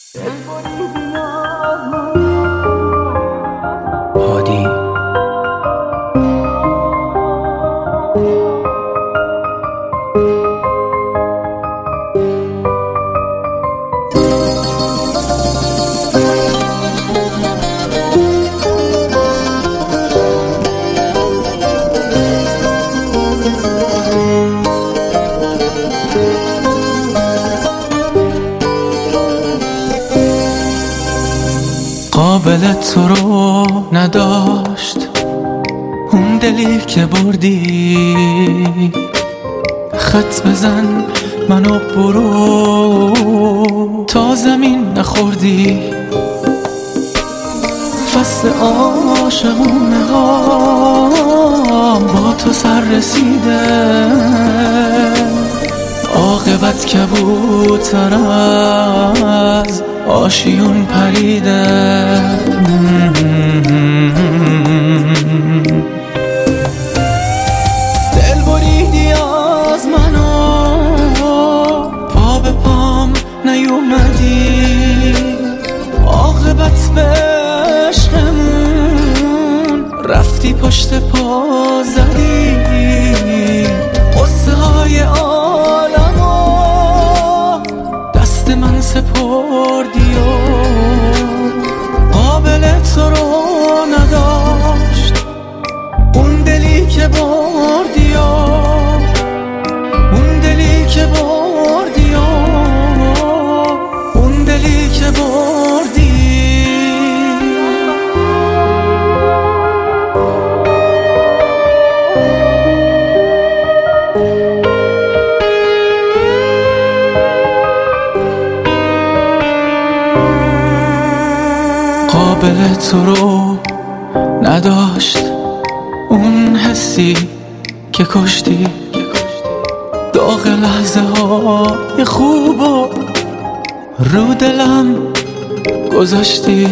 هادی قابل تو رو نداشت اون دلی که بردی، خط بزن منو برو تا زمین نخوردی. فصل عاشقونه ها با تو سر رسیده، عاقبت کبوتر از آشیون پریده. دل بریدی از منو، پا به پام نیومدی، عاقبت به عشقمون رفتی پشت پا زدی. قصه های عالمو دست من سپردی و قابل تو رو نداشت اون دلی که بردی و اون دلی که بردی و اون دلی که بردی. قابل تو رو نداشت اون حسی که کشتی، داغ لحظه های خوب و رو دلم گذاشتی.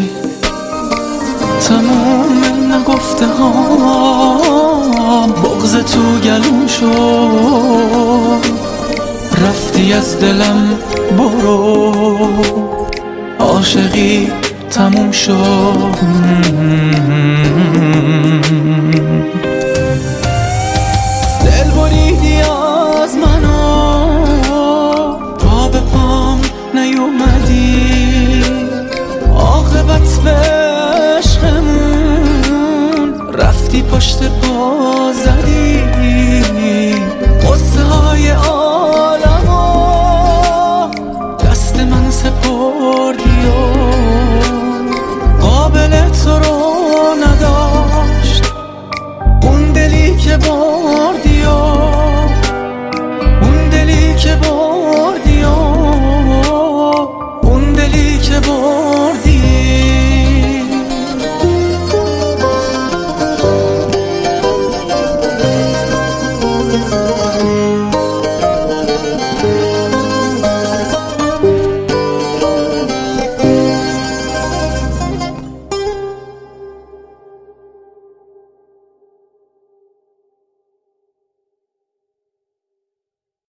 تموم نگفته ها بغض تو گلوم شد، رفتی از دلم برو، عاشقی تموم شد. دل بریدی از منو، پا به پام نیومدی، عاقبت به عشقمون رفتی پشت پا زدی. قصه های عالمو دست من سپردی